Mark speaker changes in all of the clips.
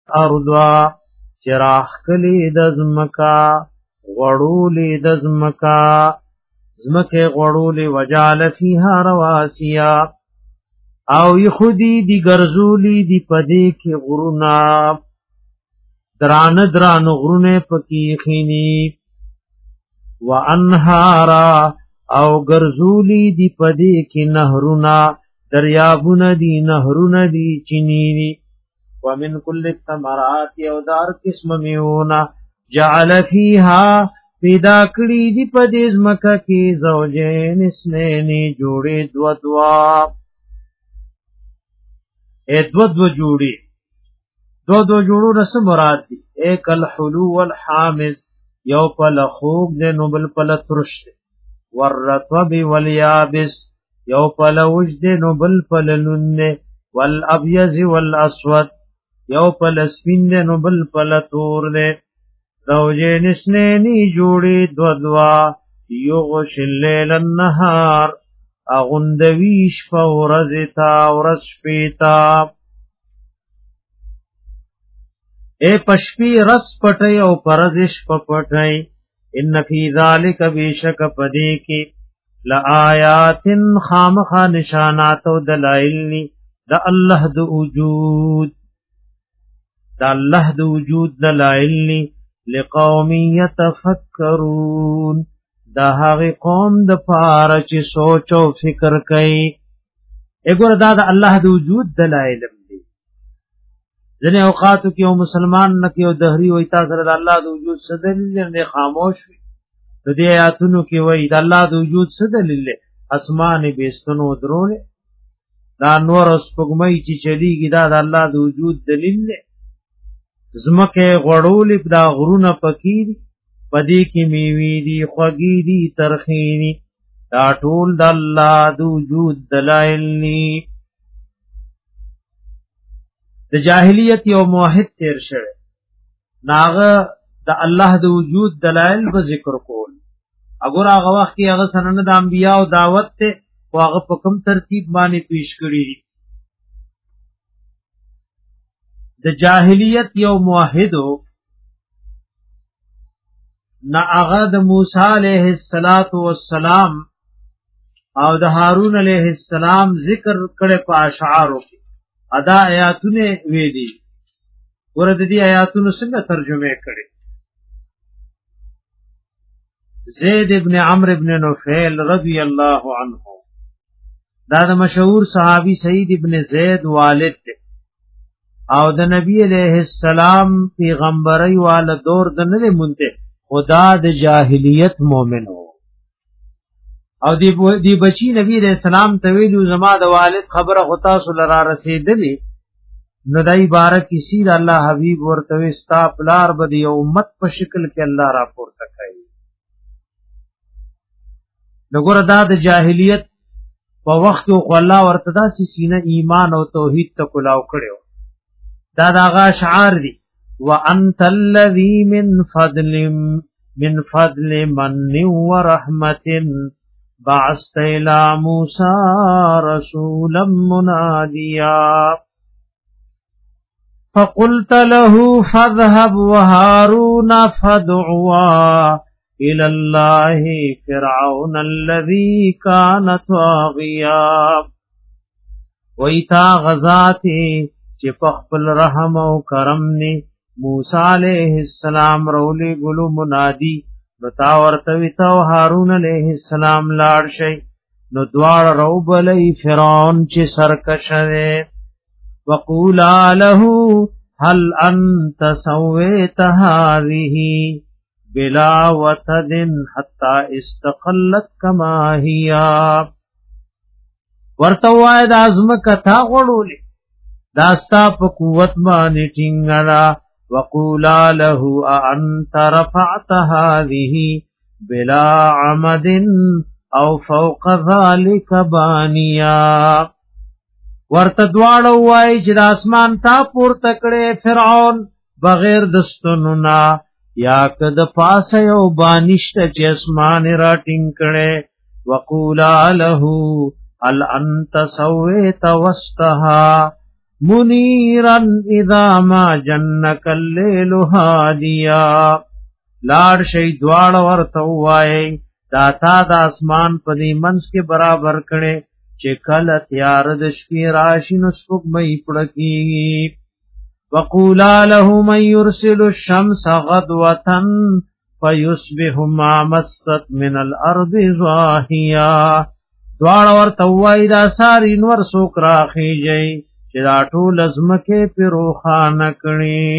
Speaker 1: ارضا چراخ کلی دزمکا غړولی دزمکا زمکه غړولی وجعل فیها رواسیا او یخودی دی گرزولی دی پدی کی غرونا دران غرونه پکی خینی وانهارا او گرزولی دی پدی کی نهرونا دریابون دی نهرون دی چینی ومن کل الثمرات او دار قسم میونا جعل فیها پیدا کړی دی پدیز مکه کی زوجین اسنینی جوړی دو جوړی دو جوړو رس مراد دی ایک الحلو والحامض یو پل خوب دے نوبل پل ترش دے والرطب والیابس یو پل وج دے نوبل پل نن دے والابیض والاسود یو پل سپین دے نوبل پل تور دے زوجین اسنینی جوڑی دو یغش اللیل النهار اغندویش فورزتا ورسپیتا اے پشپی رس پٹئی او پرزش پپٹئی ان فی ذالک بیشک پدی کی لآیات خامخا نشانات و دلائل دا اللہ دا وجود دلائل لقوم یتفکرون دا هغه قوم د پاره چې سوچ او فکر کوي وګوره دا د الله د وجود دلایل دي ځنه اوقاتو کې یو مسلمان نه کې او دهری وای تاسو د الله د وجود څه دلیل نه خاموش وي د دې آیاتونو کې وای د الله د وجود څه دلیل اسمان بیستونو درول دا نور سپګمې چې چلیږي دا د الله د وجود دلیل دی زمکه غړول دا غرونه پکې پدې کې میوي دي خوږی دي ترخی دي دا ټول د الله د وجود دلایل دي د جاهلیت یو موحد تیر شوی ناغه د الله د وجود دلایل په ذکر کول اگر هغه وخت کې هغه سنن د انبیاء او دعوت ته هغه په کوم ترتیب باندې پیش کړی دي د جاهلیت یو موحدو نا هغه د موسی علیہ السلام او د هارون علیہ السلام ذکر کړي په اشعارو کې ادا آیاتونه ویلي ورته دي آیاتونو څنګه ترجمه کړي زید ابن عمرو ابن نفیل رضی اللہ عنہ دا د مشهور صحابی سعید ابن زید والد دی او د نبی علیہ السلام پیغمبري وال دور د نه مونته خدا د جاهلیت مومن هو او دی بچی نبی علیہ السلام ته ویلو زما د والد خبره غتا سول را رسیدلی نو دای بارک کسی د الله حبیب ورته استا پلار بده یو امت په شکل کې الله را پورته کوي نګور دا د جاهلیت په وخت کې الله ورته دا سینه ایمان او توحید ته کلاو کړو دا داغه شعار دي وانت الذي من فضل من ورحمت بعثت الى موسى رسولا مناديا فقلت له فاذهب وهارون فادعوا الى الله فرعون الذي كان طاغيا وإتا غزاتي چې په خپل رحم او کرم نه موسی علیہ السلام رولی ګلو منادی بتا ورته ویتا هارون علیہ السلام لاړ شي نو دوار روبلی فرعون چې سرکشه وقولا له هل انت سويت هذه بلا وتد حتى استقلت كما هي ورته وای د ازم کتا غړولې داستا په قوت باندې ټینګلا وقولا له انت رفعت هذه بلا عمد او فوق ذلك بانيا ورته دواړو وای چې د اسمان تا پورته کړې فرعون بغیر دستونو نا یا کد پاسه یو بانشت چې اسمان را ټینګ کړې وقولا له هل انت سويت وسطها منيرا اذا ما جنك الليل هاديا لاړ شي دوال ورته وای دا تا د اسمان په دې منځ کې برابر کړي چې کله تیار د شپې راشي نو سپوږمۍ پړکی وقولا له من يرسل الشمس غدوة فيصبح ما مست من الارض ظاهيا دوال ورته وای دا ساری نور سوک راخیږي چې دا ټول ازمکه پر روخانه کړي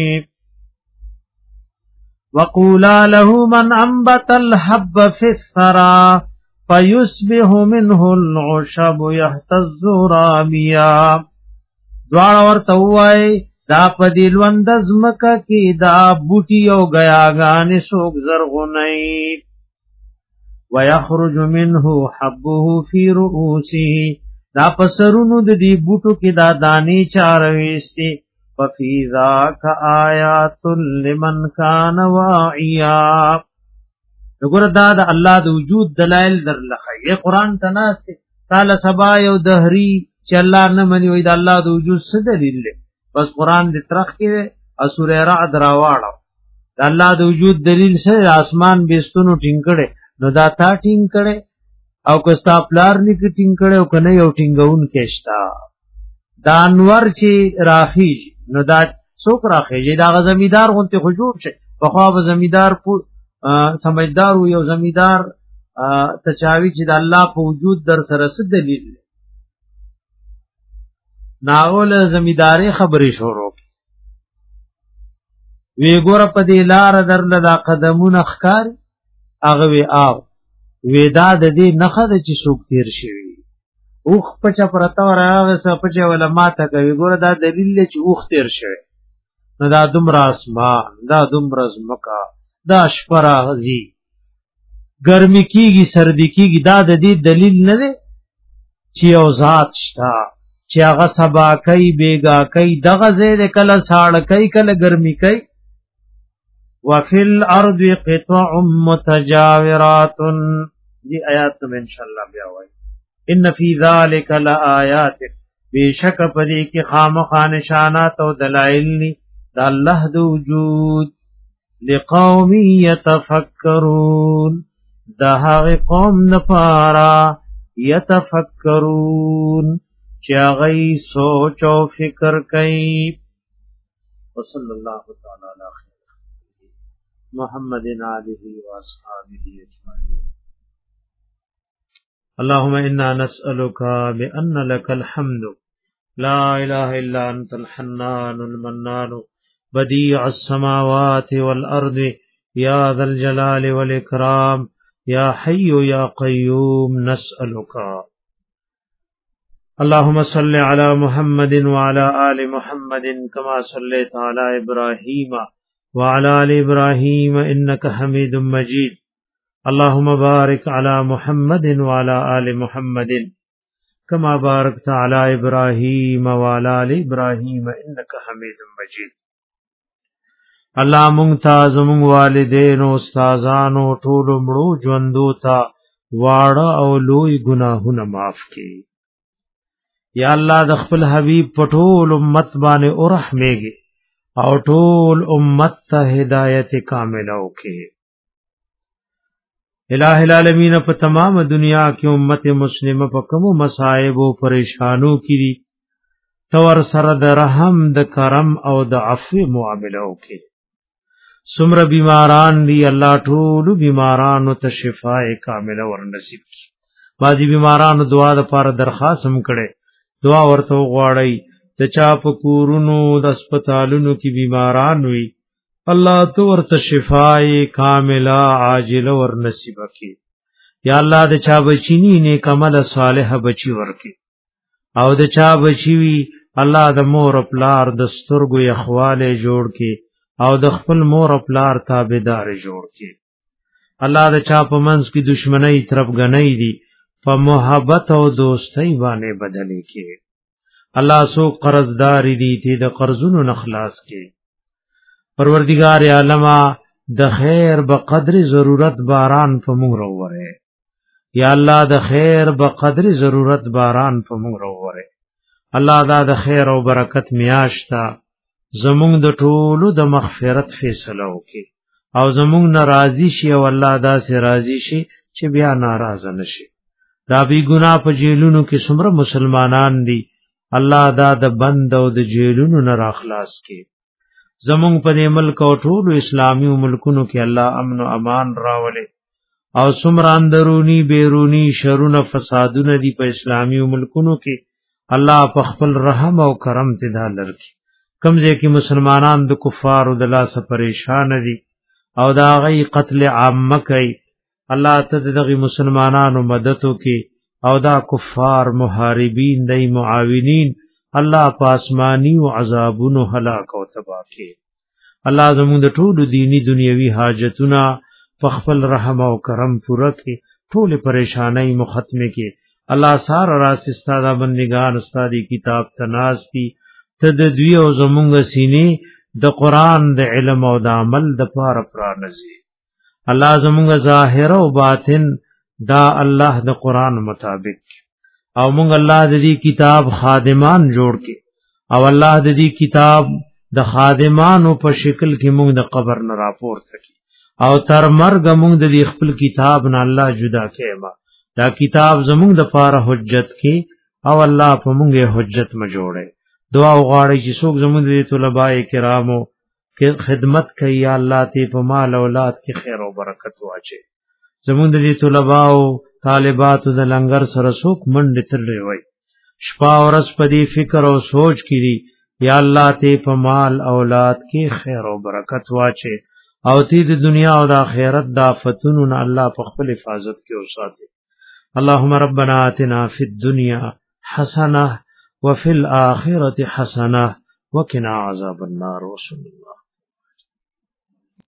Speaker 1: وقولا له من انبت الحب في الثرى فيصبح منه العشب يهتز راميا دوار ورته وای دا پدیلوند ازمکه کې دا بوټي او غیاغان سوک زرغونی ويخرج منه حبه في رؤوسه دا پسرونو د دې بوټو کې دا دانی چارويستي ففي ذاك آیات لمن كان واعیا وګوره دا د الله د وجود دلایل درلخه ی قران تناسته تعالی سبا یو دهری چې الله نه مني وي د الله د وجود څه دلیل دی بس قران د ترخ کې سوره رعد راواړو د الله د وجود دلیل سره اسمان بیستونو ټینګړي نو دا تا ټینګړي او کستا پلار نک ټینګړي او کنه یو ټینګون کېشتا دا انور چې راخی نو دا څوک راخی دا غ زمیدار غونته خجوب شي په خوا به زمیدار سمجھدار یو زمیدار تچاوی چې د الله په وجود در سره څه دلیل ناول زمیداری خبرې شروع وی ګور په دې لار درل دا قدمونه ښکار هغه وی آو ودا د دې نخه د چې څوک تیر شي اوخ پچا پرتا راغه سپچا ولا ماته کوي ګور دا دلیل چې اوخ تیر شي نو دا دومره اسمان دا دومره زمکا دا شپرا غزي ګرمي کیږي سردي کیږي دا د دې دلیل نه دی چې او ذات شتا چې هغه سبا کوي بیگا کوي دغه زید کله ساړ کوي کله ګرمي کوي وفي الارض قطع متجاورات دې آیات نو ان شاء الله بیا وایي ان فی ذلک لآیات بیشک پدې کې خامخا نشانات او دلایل ني د الله د وجود لقوم یتفکرون دا هغه قوم نپارا یتفکرون چې هغه سوچ او فکر کوي وصلی الله تعالی علی خیر محمد آله و اصحابہ اجمعین اللهم انا نسألك بأن لك الحمد لا اله الا انت الحنان المنان بديع السماوات والارض يا ذا الجلال والاكرام يا حي يا قيوم نسألك اللهم صل على محمد وعلى آل محمد كما صليت على إبراهيم وعلى آل إبراهيم إنك حميد مجيد اللهم بارك على محمد وعلى آل محمد كما باركت على إبراهيم وعلى آل إبراهيم إنك حميد مجيد الله ممتاز مون والدین او استادانو ټول مړو ژوندو تا واړه او لوی گناهونه معاف کړي یا الله د خپل حبیب پټول امت باندې او رحمېږي او ټول امت ته هدایت کامله وکړي الہ العالمین په تمام دنیا کې امت مسلمه په کوم مصائب او پریشانو کې تور سره د رحم د کرم او د عفو معاملې وکړي سمر بیماران دی الله ټول بیمارانو ته شفاء کامله ورنصیب کړي بعضی بیمارانو دعا د پاره درخواست هم کړي دعا ورته غواړي د چا په کورونو د هسپتالونو کې بیماران وي الله تو ورته شفاء کامله عاجله ورنصیب کړي یا الله د چا بچینی نیک عمل صالح بچی ورکړي او د چا بچی وي الله د مور پلار د سترګو یخواله جوړ کړي او د خپل مور پلار تابعدار جوړ کړي الله د چا په منځ کې دشمنی طرف غنۍ دي په محبت او دوستۍ باندې بدلې کړي الله سو قرضدار دي ته د قرضونو نخلاص کړي پروردگار عالم د خیر به قدر ضرورت باران په موږ وروره یا الله د خیر به قدر ضرورت باران په موږ وروره الله دا د خیر او برکت میاشتا زمونږ د ټولو د مغفرت فیصله وکي او زمونږ ناراضي شي او الله دا سي راضي شي چې بیا ناراضه نشي دا بی ګناه په جیلونو کې څومره مسلمانان دي الله دا د بند او د جیلونو نه راخلاص کړي زمونږ په ملک او ټولو اسلامي ملکونو کې الله امن او امان راولي او څومره اندرونی بیرونی شرونه فسادونه دي په اسلامي ملکونو کې الله په خپل رحم او کرم ته دالر کی کمزې کې مسلمانان د کفارو د لاسه پریشان دي او دا غي قتل عامه کوي الله ته دغه مسلمانانو مددو کې او دا کفار محاربین دای معاونین الله په آسمانی او عذابونو هلاک او تباہ کړي الله زموږ د ټولو دینی دنیوي حاجتونه په خپل رحم او کرم پوره کړي ټول پریشانای مختمه کړي الله سار راس استاده بندگان استادی کتاب تناستی تد دوی او زمونږ سینې د قران د علم او د عمل د پاره پرانځي الله زمونږ ظاهر او باطن دا الله د قران مطابق او مونږ الله د دې کتاب خادمان جوړ کې او الله د دې کتاب د خادمانو په شکل کې مونږ د قبر نه راپورته کی او تر مرګ مونږ د دې خپل کتاب نه الله جدا کېما دا کتاب زمونږ د پاره حجت کې او الله په مونږه حجت ما جوړه دعا وغواړي چې څوک زموږ د طلباء کرامو کې خدمت کوي یا الله ته په مال اولاد کې خیر او برکت واچي زموږ د طلباء او طالبات د لنګر سره څوک منډه تللی وي شپه او ورځ په دې فکر او سوچ کړي یا الله ته په مال اولاد کې خیر او برکت واچي او ته د دنیا او د آخرت د آفتونو نه الله په خپل حفاظت کې اوساتي اللهم ربنا آتنا فی الدنيا حسنه وفي الآخرة حسنة وقنا عذاب النار وصلى الله